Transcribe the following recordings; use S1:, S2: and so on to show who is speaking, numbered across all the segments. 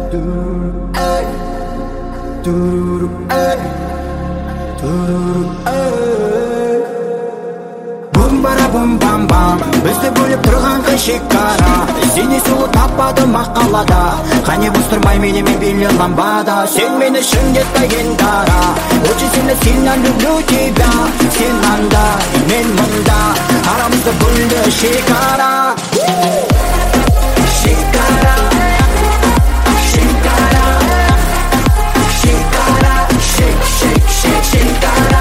S1: Бум бара бум бам бам, бізді бөліп тұрған қай шекара. Сені сұлу таппадым мақалада, қане бұстырмай менімен билер ламбада. Сен мені шындетпеген дара, очень сильно люблю тебя. Сен анда, мен мұнда, арамызды бөлді шекара. Шекара, шекара, шекара, шек, шек, шек, шекара.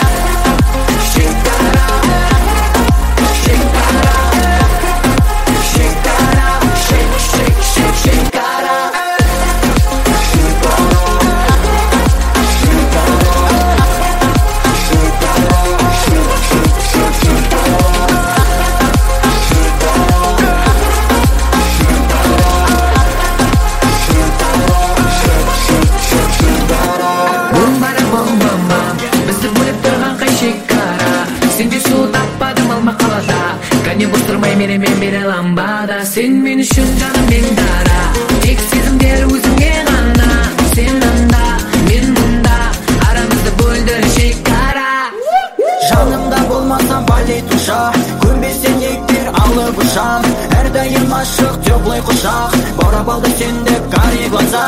S2: Менімен бере ламбада. Сен мен үшін жаным мен дара, тек сезімдер өзіңе ғана. Сен анда, мен мұнда, арамызды бөлді шекара.
S1: Жанымда болмасам балет ұша, көнбесен ектер алып ұшам. Әрдайым ашық теплый құшақ, баурап алды сен деп кари глаза.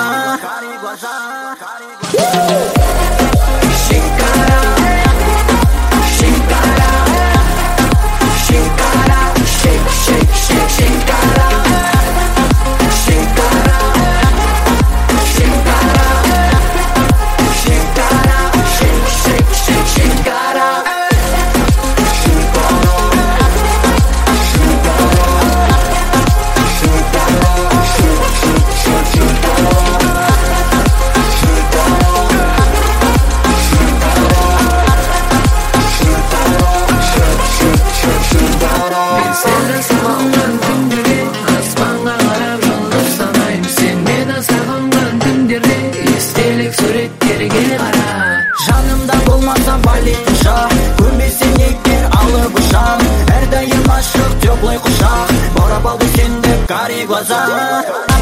S1: Шекара, шекара, шекара, шек, шек, шек, шекара. Шекара, шекара, шекара, шек, шек, шек, шекара. Жанымда болмаса балет ұша, көнбесен ектер алып ұшам. Әрдайым ашық теплый құшақ, баурап алды сен деп кари глаза.